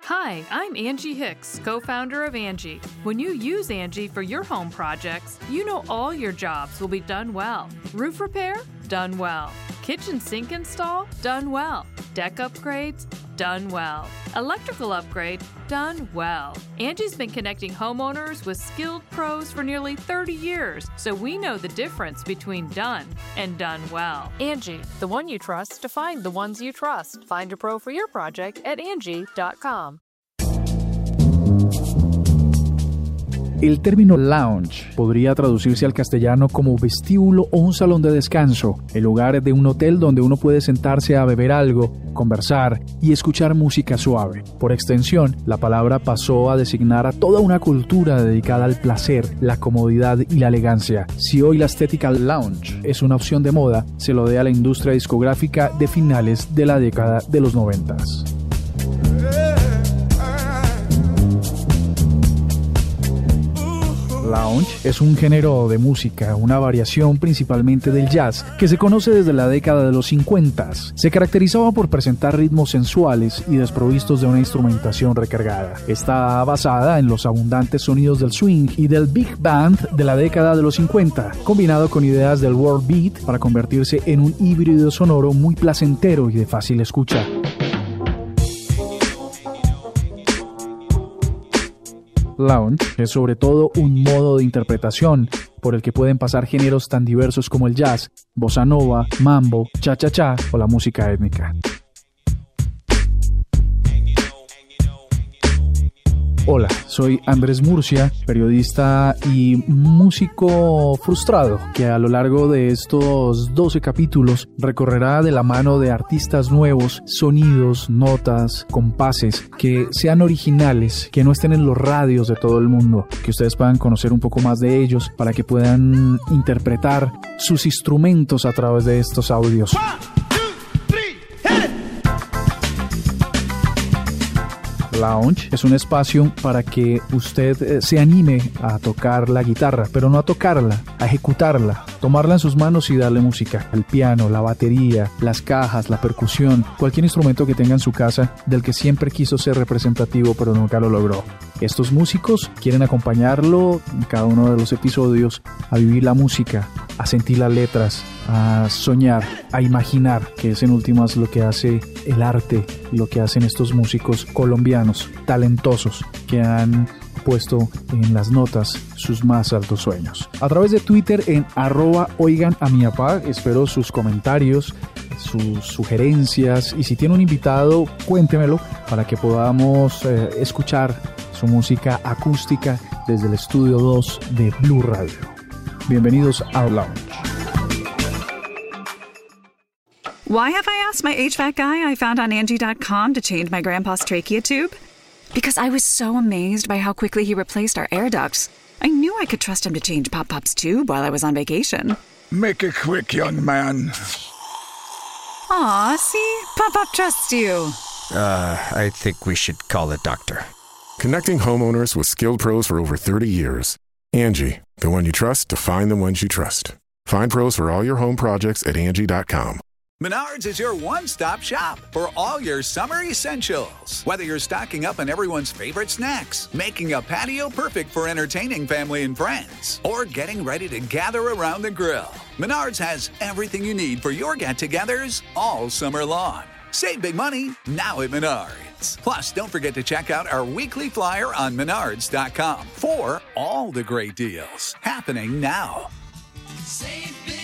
Hi, I'm Angie Hicks, co-founder of Angie. When you use Angie for your home projects, you know all your jobs will be done well. Roof repair? Done well. Kitchen sink install? Done well. Deck upgrades? Done well. Electrical upgrade? Done well. Angie's been connecting homeowners with skilled pros for nearly 30 years, so we know the difference between done and done well. Angie, the one you trust to find the ones you trust. Find a pro for your project at Angie.com. El término lounge podría traducirse al castellano como vestíbulo o un salón de descanso, el lugar de un hotel donde uno puede sentarse a beber algo, conversar y escuchar música suave. Por extensión, la palabra pasó a designar a toda una cultura dedicada al placer, la comodidad y la elegancia. Si hoy la estética lounge es una opción de moda, se lo dé a la industria discográfica de finales de la década de los 90s. Lounge es un género de música, una variación principalmente del jazz, que se conoce desde la década de los 50. Se caracterizaba por presentar ritmos sensuales y desprovistos de una instrumentación recargada. Está basada en los abundantes sonidos del swing y del big band de la década de los 50, combinado con ideas del world beat para convertirse en un híbrido sonoro muy placentero y de fácil escucha. Lounge es sobre todo un modo de interpretación por el que pueden pasar géneros tan diversos como el jazz, bossa nova, mambo, cha-cha-cha o la música étnica. Hola, soy Andrés Murcia, periodista y músico frustrado, que a lo largo de estos 12 capítulos recorrerá de la mano de artistas nuevos, sonidos, notas, compases, que sean originales, que no estén en los radios de todo el mundo, que ustedes puedan conocer un poco más de ellos para que puedan interpretar sus instrumentos a través de estos audios. Lounge es un espacio para que usted se anime a tocar la guitarra, pero no a tocarla, a ejecutarla, tomarla en sus manos y darle música. El piano, la batería, las cajas, la percusión, cualquier instrumento que tenga en su casa del que siempre quiso ser representativo pero nunca lo logró. Estos músicos quieren acompañarlo en cada uno de los episodios a vivir la música, a sentir las letras, a soñar, a imaginar, que es en últimas lo que hace el arte, lo que hacen estos músicos colombianos, talentosos, que han puesto en las notas sus más altos sueños. A través de Twitter en @oiganamiapá espero sus comentarios, sus sugerencias y si tiene un invitado, cuéntemelo para que podamos escuchar su música acústica desde el estudio 2 de Blue Radio. Bienvenidos a Lounge. Why have I asked my HVAC guy I found on Angie.com to change my grandpa's trachea tube? Because I was so amazed by how quickly he replaced our air ducts. I knew I could trust him to change Pop-Pop's tube while I was on vacation. Make it quick, young man. Aw, see? Pop-Pop trusts you. I think we should call a doctor. Connecting homeowners with skilled pros for over 30 years. Angie, the one you trust to find the ones you trust. Find pros for all your home projects at Angie.com. Menards is your one-stop shop for all your summer essentials. Whether you're stocking up on everyone's favorite snacks, making a patio perfect for entertaining family and friends, or getting ready to gather around the grill, Menards has everything you need for your get-togethers all summer long. Save big money now at Menards. Plus, don't forget to check out our weekly flyer on Menards.com for all the great deals happening now. Save big.